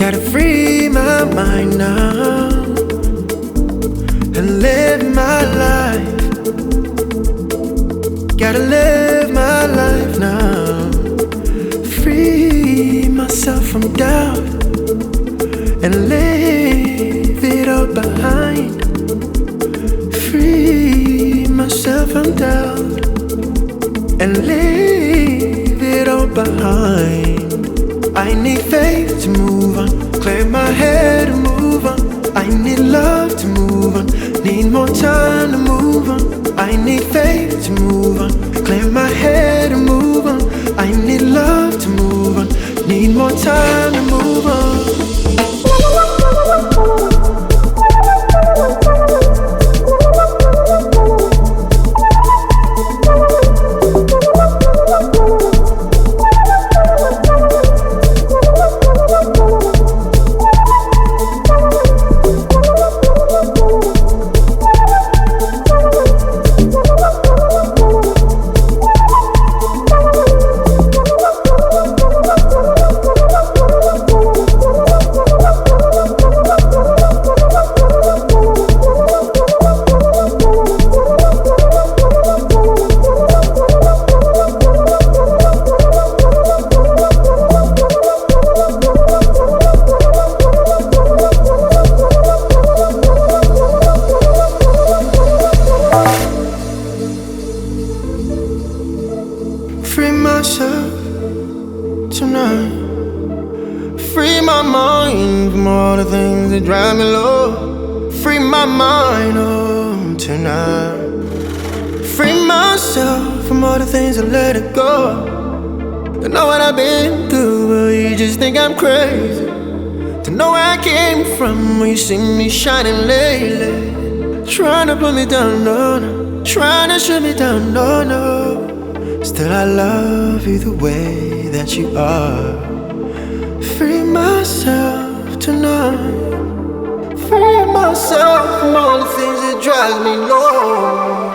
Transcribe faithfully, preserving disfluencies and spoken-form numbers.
Gotta free my mind now and live my life. Gotta live my life now. Free myself from doubt and leave it all behind. Free myself from doubt and leave it all behind. I need faith to move on, clear my head and move on. I need love to move on, need more time to move on. I need faith to move on, clear my head and move on. I need love to move on, need more time to move on. Free myself tonight. Free my mind from all the things that drive me low. Free my mind, oh, tonight. Free myself from all the things that let it go. To know what I've been through, but you just think I'm crazy. To know where I came from, when you see me shining lately. Trying to put me down, no, no. Trying to shut me down, no, no. Still I love you the way that you are. Free myself tonight. Free myself from all the things that drive me low.